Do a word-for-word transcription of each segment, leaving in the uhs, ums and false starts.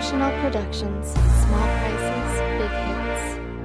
Emotional Productions, small prices, big hits.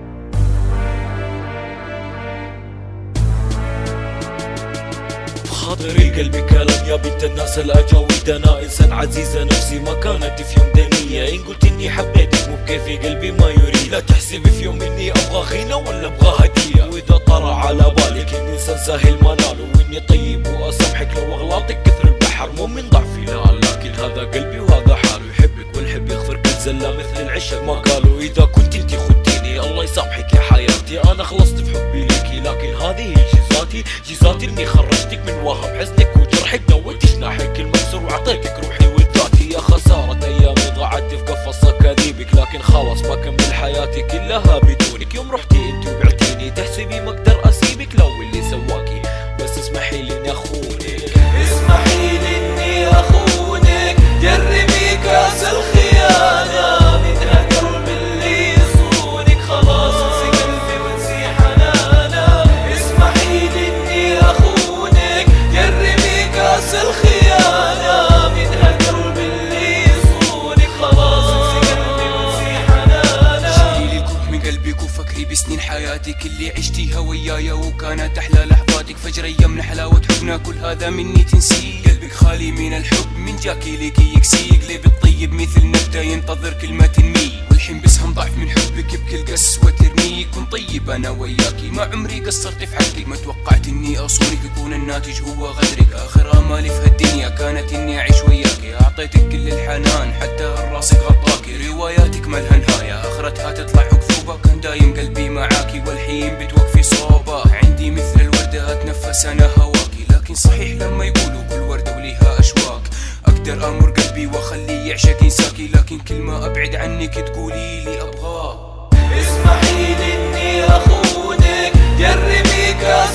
خاطري قلبي كلام يا بنت الناس الأجاويد. أنا إنسان عزيزة نفسي ما كانت في يوم دنية. إن قلت إني حبيتك مو بكيفي قلبي ما يريد. لا تحسبي في يوم إني أبغى غنى ولا أبغى هدية. وإذا طرى على بالك إني إنسان سهل مناله وإني طيب وأسامحك لو أغلاطك كثر البحر مو من ضعفي لا، لكن هذا قلبي وهذا حاله يحبك والحب يغفر كل زلة مثل العشق ما قالوا. إذا كنت انتي خدتيني الله يسامحك يا حياتي. أنا خلصت في حبي ليكي لكن هذه هي جزاتي. جزاتي إني خرجتك من وهم حزنك وجرحك نويت جناحك المكسور وعطيتك روحي وذاتي. يا خسارة أيامي ضاعت في قفص أكاذيبك لكن خلاص بكمل حياتي كلها بدونك. يوم رحتي انتي وبعتيني تحسبي ما أقدر أسيبك لو اللي سواكي، بس اسمحي لي إني أخونك. اسمحي لي إني أخونك. جربي كاس الخيانة منها قلب اللي يصونك. خلاص انسي قلبي وانسي حنانه. اسمحي لي إني أخونك. جربي كاس الخيانة منها قلب اللي يصونك. خلاص انسي قلبي وانسي حنانه. شيلي الكوب من قلبك وفكري بسنين حياتك اللي عشتيها ويايا وكانت أحلى لحظاتك. فجر أيام من حلاوة حبنا كل هذا مني تنسي. قلبك خالي من الحب من جاكي ليكي يكسي. قلب الطيب مثل نبتة ينتظر كلمة تنمي. والحين بسهم ضعف من حبك بكل قسوة ترمي. كن طيب أنا وياكي ما عمري قصرت في حقك. ما توقعت إني أصونك يكون الناتج هو غدرك. آخر آمالي في هالدنيا كانت إني أعيش وياكي. أعطيتك كل الحنان حتى الراسك غطاكي. رواياتك مالها نهاية آخرتها تطلع عقفوبة. كان دايم قلبي معاكي والحين بتوقفي صوبة. عندي مثل الوردة أتنفس أنا هواكي. لكن صحيح لما يقولوا كل وردة وليها أشواك. أقدر أمر قلبي وأخليه يعشق ينساكي لكن كل ما أبعد عنك تقولي لي أبغاه. اسمحي لي إني أخونك. جربي كاس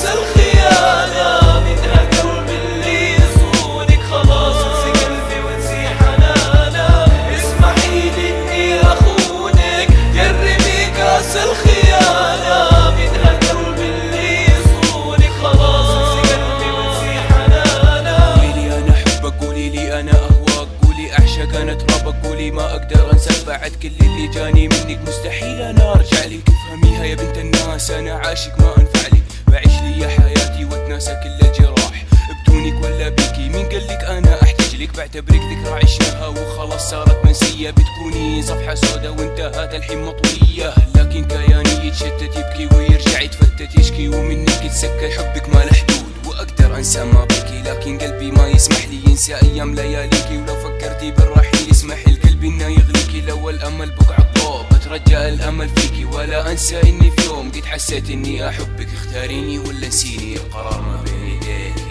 الخيانة منها قلب اللي يصونك. خلاص انسي قلبي وانسي حنانه. اسمحي لي إني أخونك. جربي كاس الخيانة منها قلب اللي يصونك. خلاص انسي قلبي وانسي حنانه. قولي لي أنا أحبك قولي لي أنا أهواك. قولي أعشق أنا ترابك. قولي ما أقدر أنسى بعد كل اللي جاني منك. مستحيل أنا أرجع لك. افهميها يا بنت الناس أنا عاشق ما أنفع لي. بعيش لي حياتي واتناسى كل الجراح. بدونك ولا بيكي مين قالك أنا أحتاج لك. بعتبرك ذكرى عشناها وخلاص صارت منسية. بتكوني صفحة سودا وانتهت الحين مطوية. لكن كياني يتشتت يبكي ويرجع يتفتت يشكي ومنك يتسكر. حبك ما له حدود وأقدر أنسى ما بكي لكن قلبي ما يسمح لي ينسى أيام لياليكي. ولو فكرتي بالرحيل يسمح القلب إنه يغليكي. لو الأمل بقعة ضوء بترجى الأمل فيكي. ولا أنسى إني في يوم قد حسيت إني أحبك. اختاريني ولا نسيني القرار ما بين يديكي.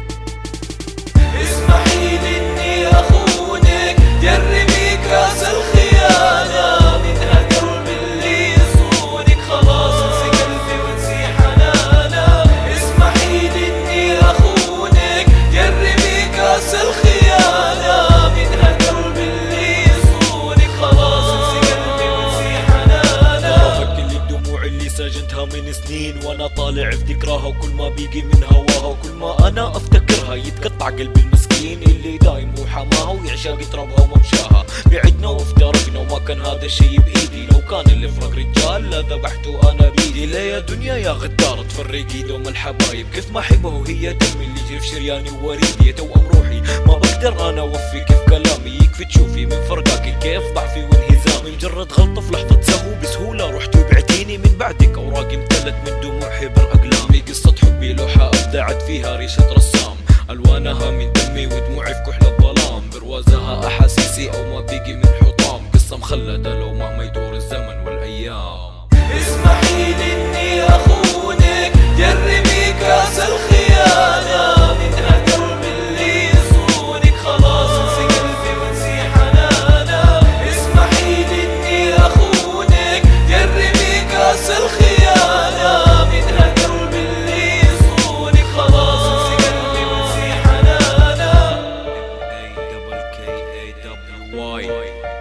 اسمحي لي إني أخونك. جربي كاس الخيانة منها قلب اللي يصونك. خلاص انسي قلبي وانسي حنانه. اسمحي لي إني أخونك. جربي كاس الخيانة منها قلب اللي يصونك. خلاص انسي قلبي وانسي حنانه. فك لي الدموع اللي سجنتها من سنين وانا طالع في ذكراها. وكل ما بيجي من هواها وكل ما انا افتكرها يتقطع قلبي المسكين اللي دايم هو حماها ويعشق يتربها وممشاها. بعدنا وافترقنا وما كان هذا الشي بايدي. لو كان الفرق رجال لا ذبحته انا بيدي. لا يا دنيا يا غدارة تفرقي دوم الحبايب. كيف ما احبها وهي دمي اللي يجري في شرياني ووريدي. يا توأم روحي ما بقدر انا اوفي كيف كلامي. يكفي تشوفي من فرقاك كيف ضعفي وانهزامي. مجرد غلطة في لحظة سهو بسهولة رحت وبعتيني. من بعدك اوراقي امتلت من دموع حبر اقلامي. قصة حبي لوحة ابدعت فيها ريشة رسام. الوانها من دمي ودموعي في كحل الظلام. بروازها احاسيسي او ما بيجي من حطام. قصة مخلدة لو مهما يدور الزمن والايام. اسمحي لي إني أخونك. جربي كاس الخيانة منها قلب اللي يصونك. خلاص انسي قلبي وانسي حنانه. اسمحي لي إني أخونك. جربي كاس الخيانة منها قلب اللي يصونك. خلاص انسي قلبي وانسي حنانه. A double K A W Y